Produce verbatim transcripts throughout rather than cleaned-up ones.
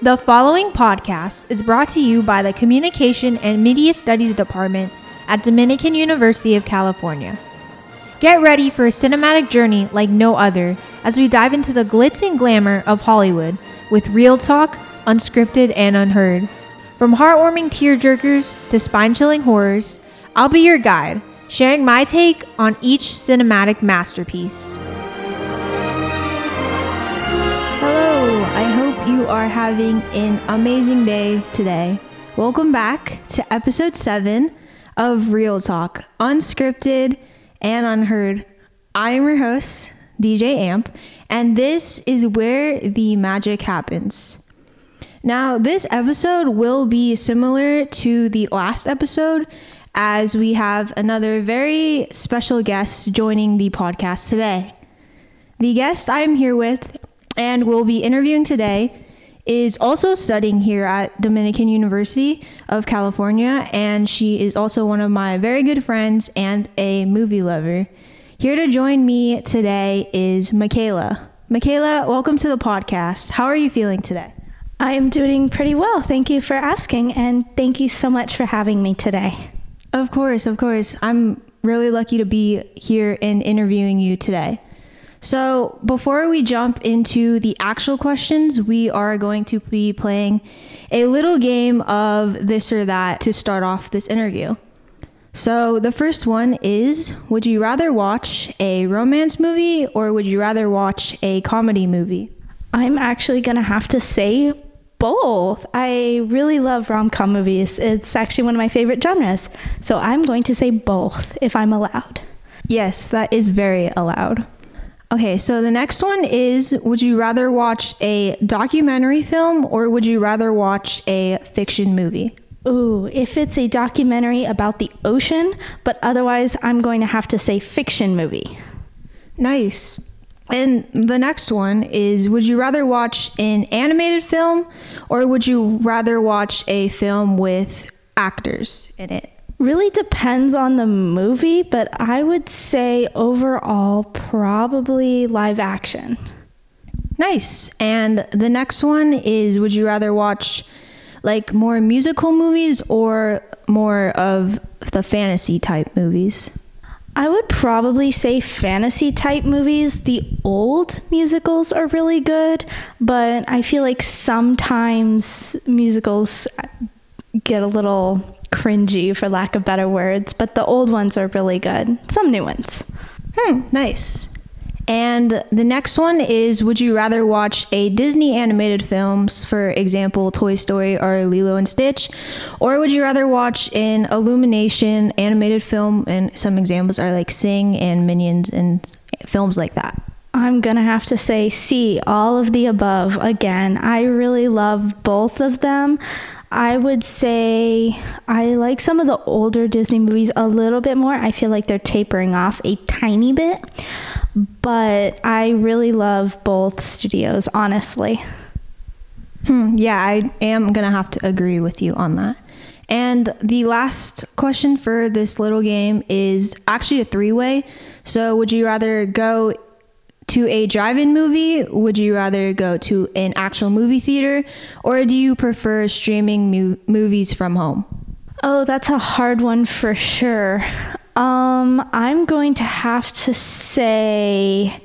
The following podcast is brought to you by the Communication and Media Studies Department at Dominican University of California. Get ready for a cinematic journey like no other as we dive into the glitz and glamour of Hollywood with real talk, unscripted, and unheard. From heartwarming tearjerkers to spine-chilling horrors, I'll be your guide, sharing my take on each cinematic masterpiece. Hello, I hope you are having an amazing day today. Welcome back to episode seven of Real Talk, unscripted and unheard. I am your host, D J Amp, and this is where the magic happens. Now, this episode will be similar to the last episode as we have another very special guest joining the podcast today. The guest I'm here with and will be interviewing today is also studying here at Dominican University of California, and she is also one of my very good friends and a movie lover. Here to join me today is Michaela. Michaela, welcome to the podcast. How are you feeling today? I am doing pretty well. Thank you for asking, and thank you so much for having me today. Of course, of course. I'm really lucky to be here and interviewing you today. So before we jump into the actual questions, we are going to be playing a little game of this or that to start off this interview. So the first one is, would you rather watch a romance movie or would you rather watch a comedy movie? I'm actually going to have to say both. I really love rom-com movies. It's actually one of my favorite genres. So I'm going to say both if I'm allowed. Yes, that is very allowed. Okay, so the next one is, would you rather watch a documentary film or would you rather watch a fiction movie? Ooh, if it's a documentary about the ocean, but otherwise I'm going to have to say fiction movie. Nice. And the next one is, would you rather watch an animated film or would you rather watch a film with actors in it? Really depends on the movie, but I would say overall probably live action. Nice. And the next one is, would you rather watch like more musical movies or more of the fantasy type movies? I would probably say fantasy type movies. The old musicals are really good, but I feel like sometimes musicals get a little cringy, for lack of better words, but the old ones are really good. Some new ones. Hmm, nice. And the next one is, would you rather watch a Disney animated films, for example, Toy Story or Lilo and Stitch, or would you rather watch an Illumination animated film? And some examples are like Sing and Minions and films like that. I'm gonna have to say C, all of the above. Again, I really love both of them. I would say I like some of the older Disney movies a little bit more. I feel like they're tapering off a tiny bit, but I really love both studios, honestly. Hmm, yeah, I am going to have to agree with you on that. And the last question for this little game is actually a three-way. So would you rather go to a drive-in movie? Would you rather go to an actual movie theater? Or do you prefer streaming mu- movies from home? Oh, that's a hard one for sure. Um, I'm going to have to say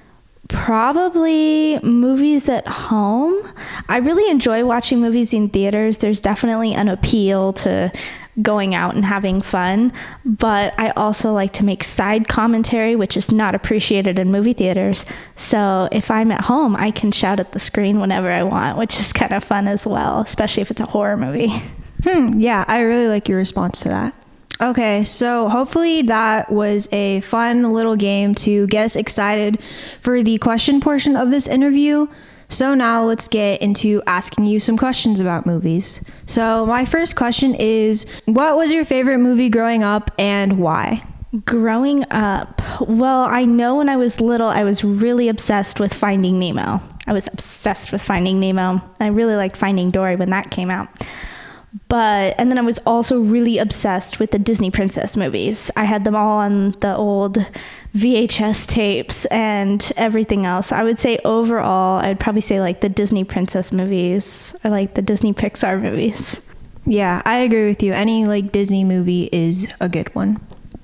probably movies at home. I really enjoy watching movies in theaters. There's definitely an appeal to going out and having fun, but I also like to make side commentary, which is not appreciated in movie theaters. So if I'm at home, I can shout at the screen whenever I want, which is kind of fun as well, especially if it's a horror movie. Hmm, yeah, I really like your response to that. Okay, so hopefully that was a fun little game to get us excited for the question portion of this interview. So now let's get into asking you some questions about movies. So my first question is, what was your favorite movie growing up and why? Growing up, well, I know when I was little, I was really obsessed with Finding Nemo. I was obsessed with Finding Nemo. I really liked Finding Dory when that came out. But, and then I was also really obsessed with the Disney princess movies. I had them all on the old V H S tapes and everything else. I would say overall, I'd probably say like the Disney princess movies or like the Disney Pixar movies. Yeah, I agree with you. Any like Disney movie is a good one.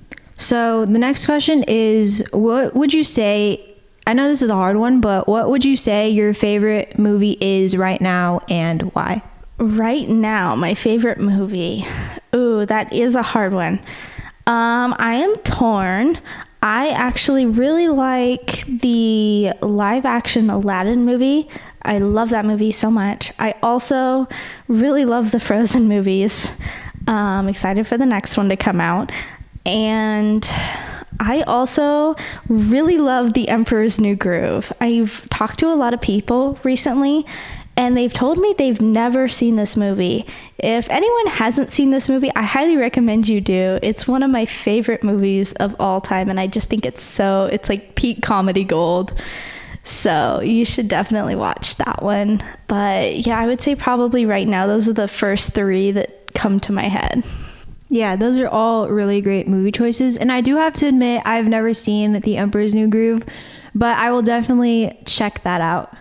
So the next question is, what would you say, I know this is a hard one, but what would you say your favorite movie is right now and why? Right now, my favorite movie. Ooh, that is a hard one. Um, I am torn. I actually really like the live action Aladdin movie. I love that movie so much. I also really love the Frozen movies. I'm excited for the next one to come out. And I also really love The Emperor's New Groove. I've talked to a lot of people recently, and they've told me they've never seen this movie. If anyone hasn't seen this movie, I highly recommend you do. It's one of my favorite movies of all time, and I just think it's so, it's like peak comedy gold. So you should definitely watch that one. But yeah, I would say probably right now, those are the first three that come to my head. Yeah, those are all really great movie choices. And I do have to admit, I've never seen The Emperor's New Groove, but I will definitely check that out.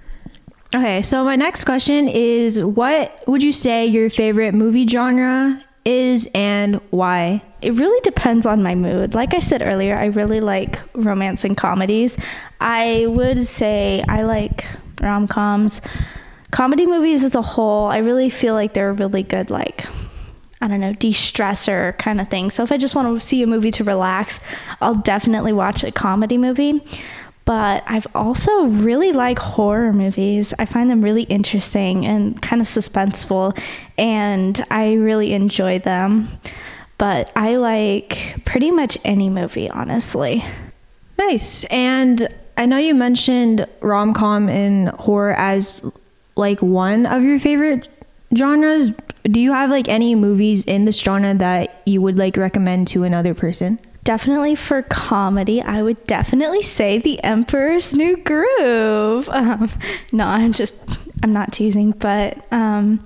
Okay, so my next question is, what would you say your favorite movie genre is and why? It really depends on my mood. Like I said earlier, I really like romance and comedies. I would say I like rom-coms. Comedy movies as a whole, I really feel like they're really good, like, I don't know, de-stressor kind of thing. So if I just want to see a movie to relax, I'll definitely watch a comedy movie. But I've also really like horror movies. I find them really interesting and kind of suspenseful, and I really enjoy them. But I like pretty much any movie, honestly. Nice. And I know you mentioned rom-com and horror as like one of your favorite genres. Do you have like any movies in this genre that you would like recommend to another person? Definitely for comedy, I would definitely say The Emperor's New Groove. Um, no, I'm just, I'm not teasing, but um,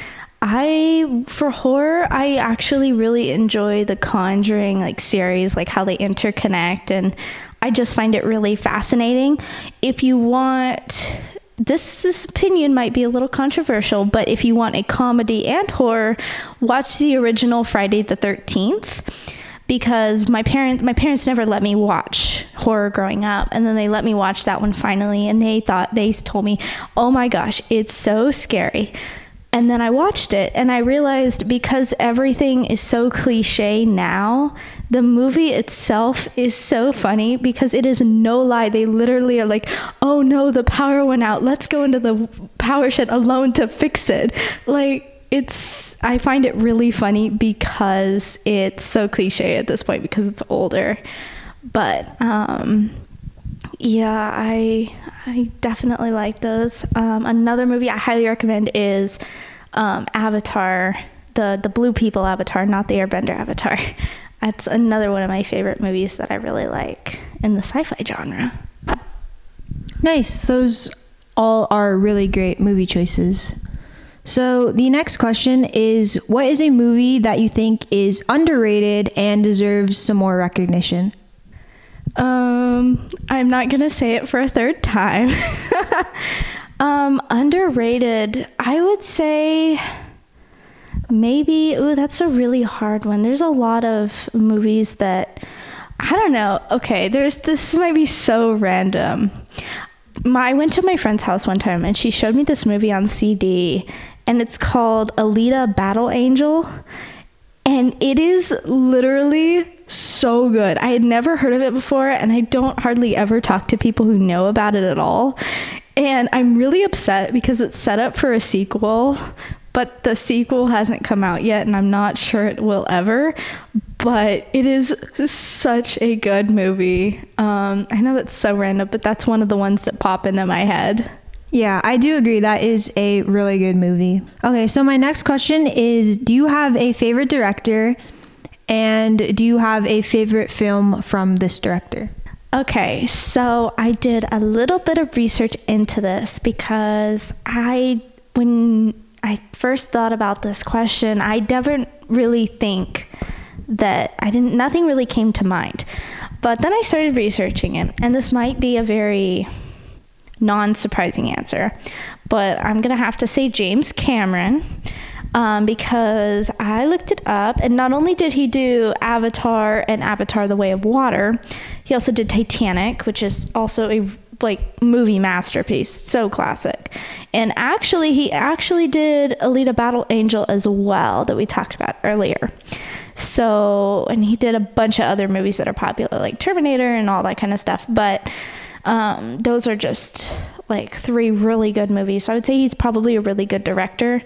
I, for horror, I actually really enjoy the Conjuring like series, like how they interconnect, and I just find it really fascinating. If you want, this, this opinion might be a little controversial, but if you want a comedy and horror, watch the original Friday the thirteenth. Because my parents, my parents never let me watch horror growing up, and then they let me watch that one finally, and they thought, they told me, oh my gosh, it's so scary. And then I watched it, and I realized because everything is so cliche now, the movie itself is so funny because it is no lie. They literally are like, oh no, the power went out. Let's go into the power shed alone to fix it. Like, it's, I find it really funny because it's so cliche at this point because it's older. But um, yeah, I I definitely like those. Um, another movie I highly recommend is um, Avatar, the the Blue People Avatar, not the Airbender Avatar. That's another one of my favorite movies that I really like in the sci-fi genre. Nice. Those all are really great movie choices. So the next question is, what is a movie that you think is underrated and deserves some more recognition? Um, I'm not going to say it for a third time. um, underrated, I would say maybe, ooh, that's a really hard one. There's a lot of movies that, I don't know. Okay, there's, this might be so random. My, I went to my friend's house one time and she showed me this movie on C D, and it's called Alita Battle Angel, and it is literally so good. I had never heard of it before, and I don't hardly ever talk to people who know about it at all, and I'm really upset because it's set up for a sequel, but the sequel hasn't come out yet, and I'm not sure it will ever, but it is such a good movie. Um, I know that's so random, but that's one of the ones that pop into my head. Yeah, I do agree. That is a really good movie. Okay, so my next question is, do you have a favorite director, and do you have a favorite film from this director? Okay, so I did a little bit of research into this because I, when I first thought about this question, I never really think that I didn't, nothing really came to mind. But then I started researching it, and this might be a very non-surprising answer, but I'm going to have to say James Cameron, um, because I looked it up, and not only did he do Avatar and Avatar: The Way of Water, he also did Titanic, which is also a like movie masterpiece, so classic. And actually, he actually did Alita Battle Angel as well, that we talked about earlier. So, and he did a bunch of other movies that are popular, like Terminator and all that kind of stuff. But um, those are just like three really good movies. So I would say he's probably a really good director.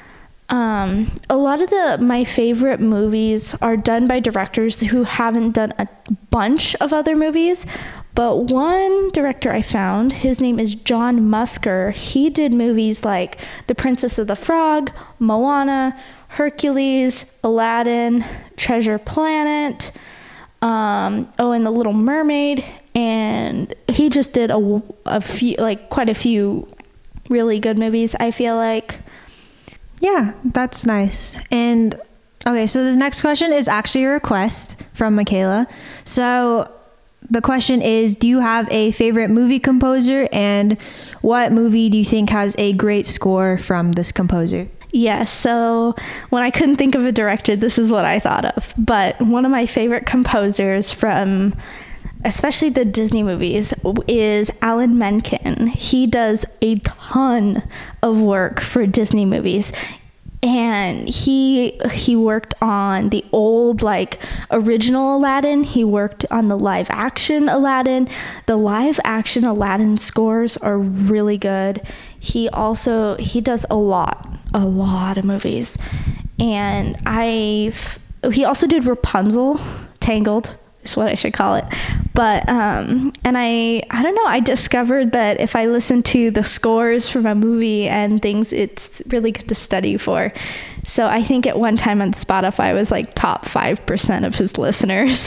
Um, a lot of the my favorite movies are done by directors who haven't done a bunch of other movies. But one director I found, his name is John Musker. He did movies like The Princess of the Frog, Moana, Hercules, Aladdin, Treasure Planet, um, oh, and The Little Mermaid. And he just did a, a few, like quite a few really good movies, I feel like. Yeah, that's nice. And okay, so this next question is actually a request from Michaela. So the question is, do you have a favorite movie composer, and what movie do you think has a great score from this composer? Yes, so when I couldn't think of a director, this is what I thought of. But one of my favorite composers from especially the Disney movies is Alan Menken. He does a ton of work for Disney movies. And he he worked on the old, like, original Aladdin. He worked on the live action Aladdin. The live action Aladdin scores are really good. He also, he does a lot, a lot of movies. And I, he also did Rapunzel, Tangled, is what I should call it. But, um, and I, I don't know, I discovered that if I listen to the scores from a movie and things, it's really good to study for. So I think at one time on Spotify, I was like top five percent of his listeners.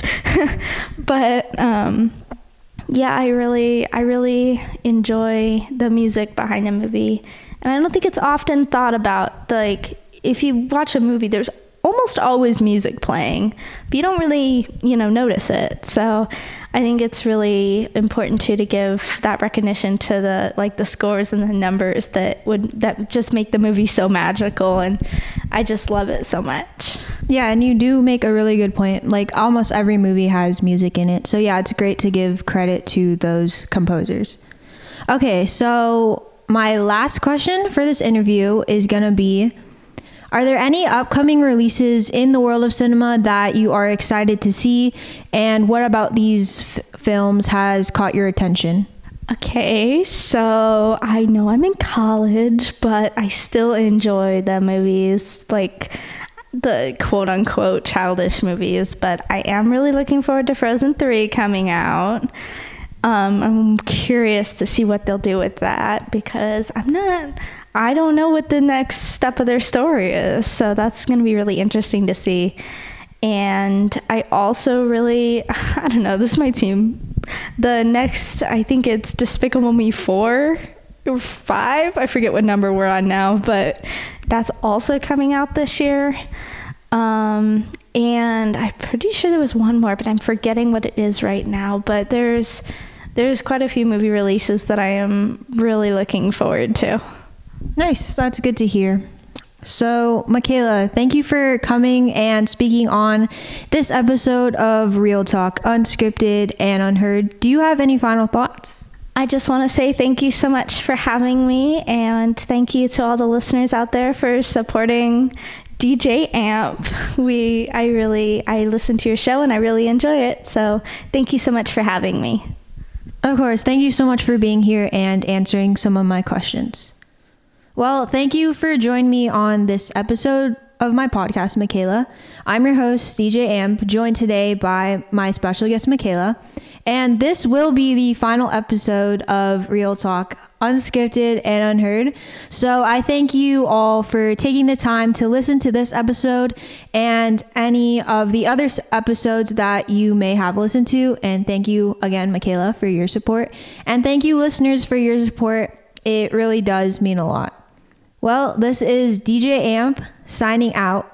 But, um, yeah, I really, I really enjoy the music behind a movie. And I don't think it's often thought about. Like, if you watch a movie, there's almost always music playing, but you don't really, you know, notice it. So I think it's really important too to give that recognition to the, like, the scores and the numbers that would, that just make the movie so magical. And I just love it so much. Yeah, and you do make a really good point. Like, almost every movie has music in it. So yeah, it's great to give credit to those composers. Okay, so my last question for this interview is gonna be, are there any upcoming releases in the world of cinema that you are excited to see? And what about these f- films has caught your attention? Okay, so I know I'm in college, but I still enjoy the movies, like the quote unquote childish movies. But I am really looking forward to Frozen three coming out. Um, I'm curious to see what they'll do with that, because I'm not... I don't know what the next step of their story is. So that's going to be really interesting to see. And I also really, I don't know, this might seem, the next, I think it's Despicable Me four or five. I forget what number we're on now, but that's also coming out this year. Um, and I'm pretty sure there was one more, but I'm forgetting what it is right now. But there's, there's quite a few movie releases that I am really looking forward to. Nice. That's good to hear. So, Michaela, thank you for coming and speaking on this episode of Real Talk, Unscripted and Unheard. Do you have any final thoughts? I just want to say thank you so much for having me, and thank you to all the listeners out there for supporting D J Amp. We, I really, I listen to your show and I really enjoy it. So thank you so much for having me. Of course. Thank you so much for being here and answering some of my questions. Well, thank you for joining me on this episode of my podcast, Michaela. I'm your host, D J Amp, joined today by my special guest, Michaela. And this will be the final episode of Real Talk, Unscripted and Unheard. So I thank you all for taking the time to listen to this episode and any of the other episodes that you may have listened to. And thank you again, Michaela, for your support. And thank you, listeners, for your support. It really does mean a lot. Well, this is D J Amp signing out.